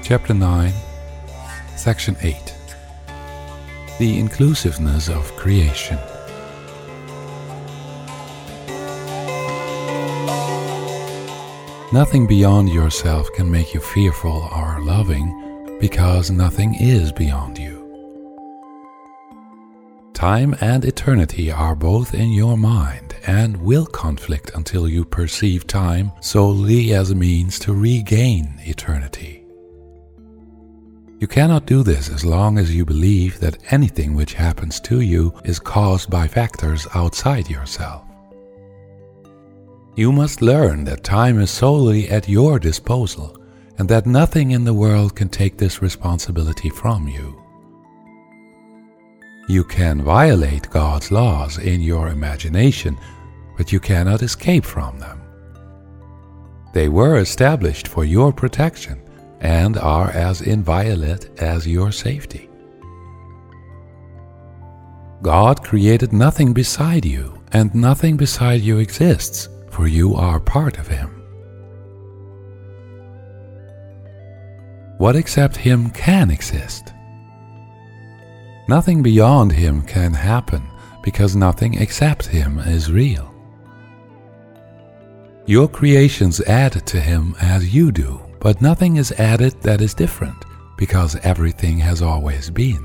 Chapter 9, Section 8. The Inclusiveness of Creation. Nothing beyond yourself can make you fearful or loving, because nothing is beyond you. Time and eternity are both in your mind and will conflict until you perceive time solely as a means to regain eternity. You cannot do this as long as you believe that anything which happens to you is caused by factors outside yourself. You must learn that time is solely at your disposal and that nothing in the world can take this responsibility from you. You can violate God's laws in your imagination, but you cannot escape from them. They were established for your protection and are as inviolate as your safety. God created nothing beside you, and nothing beside you exists, for you are part of Him. What except Him can exist? Nothing beyond Him can happen, because nothing except Him is real. Your creations add to Him as you do, but nothing is added that is different, because everything has always been.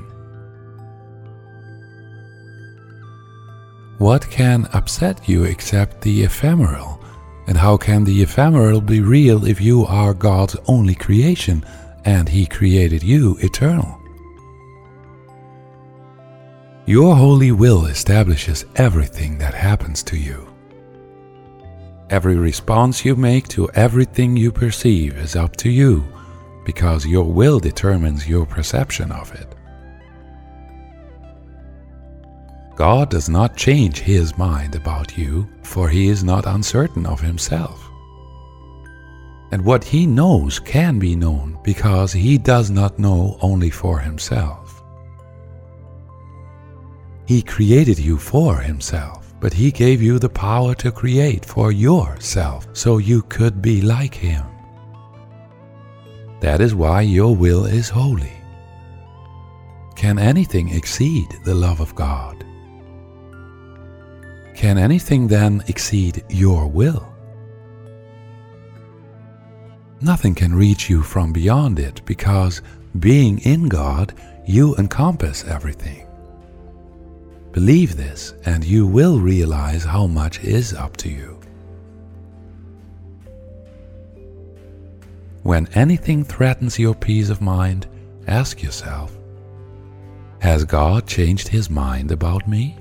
What can upset you except the ephemeral? And how can the ephemeral be real if you are God's only creation and He created you eternal? Your holy will establishes everything that happens to you. Every response you make to everything you perceive is up to you, because your will determines your perception of it. God does not change His mind about you, for He is not uncertain of Himself. And what He knows can be known, because He does not know only for Himself. He created you for Himself, but He gave you the power to create for yourself, so you could be like Him. That is why your will is holy. Can anything exceed the love of God? Can anything then exceed your will? Nothing can reach you from beyond it, because being in God, you encompass everything. Believe this, and you will realize how much is up to you. When anything threatens your peace of mind, ask yourself, has God changed His mind about me?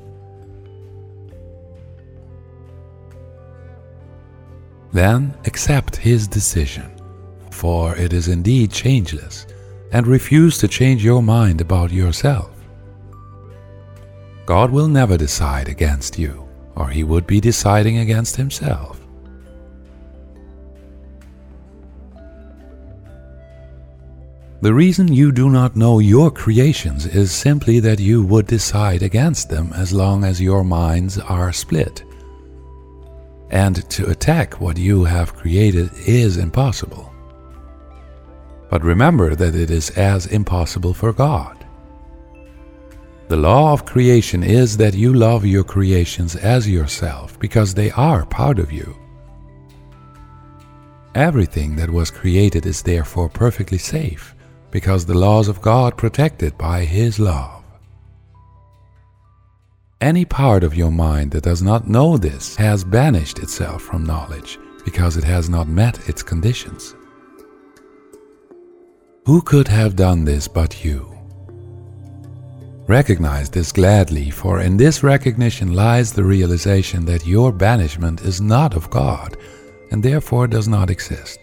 Then accept His decision, for it is indeed changeless, and refuse to change your mind about yourself. God will never decide against you, or He would be deciding against Himself. The reason you do not know your creations is simply that you would decide against them as long as your minds are split. And to attack what you have created is impossible. But remember that it is as impossible for God. The law of creation is that you love your creations as yourself, because they are part of you. Everything that was created is therefore perfectly safe, because the laws of God protect it by His love. Any part of your mind that does not know this has banished itself from knowledge, because it has not met its conditions. Who could have done this but you? Recognize this gladly, for in this recognition lies the realization that your banishment is not of God, and therefore does not exist.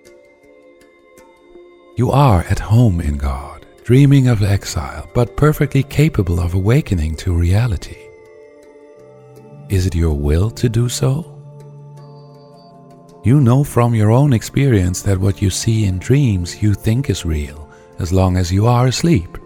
You are at home in God, dreaming of exile, but perfectly capable of awakening to reality. Is it your will to do so? You know from your own experience that what you see in dreams you think is real, as long as you are asleep.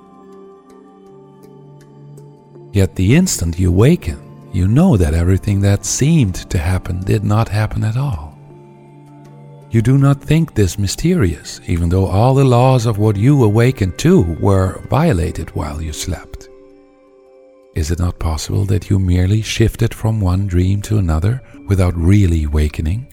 Yet the instant you waken, you know that everything that seemed to happen did not happen at all. You do not think this mysterious, even though all the laws of what you awakened to were violated while you slept. Is it not possible that you merely shifted from one dream to another without really awakening?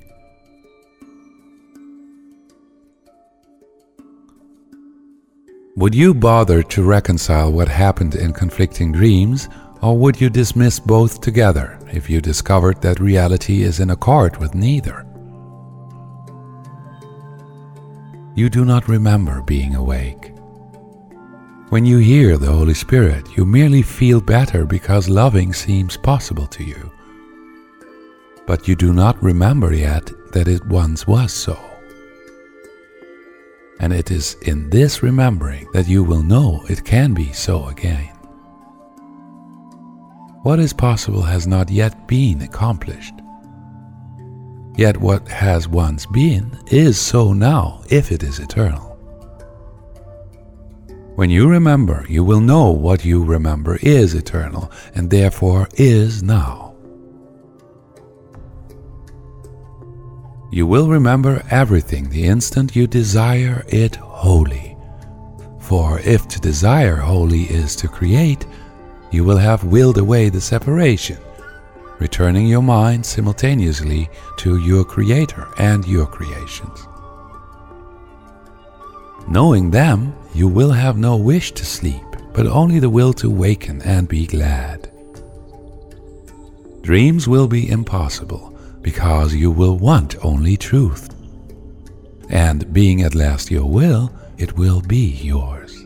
Would you bother to reconcile what happened in conflicting dreams, or would you dismiss both together if you discovered that reality is in accord with neither? You do not remember being awake. When you hear the Holy Spirit, you merely feel better because loving seems possible to you. But you do not remember yet that it once was so. And it is in this remembering that you will know it can be so again. What is possible has not yet been accomplished. Yet what has once been is so now, if it is eternal. When you remember, you will know what you remember is eternal, and therefore is now. You will remember everything the instant you desire it wholly. For if to desire wholly is to create, you will have willed away the separation, returning your mind simultaneously to your Creator and your creations. Knowing them, you will have no wish to sleep, but only the will to waken and be glad. Dreams will be impossible, because you will want only truth. And being at last your will, it will be yours.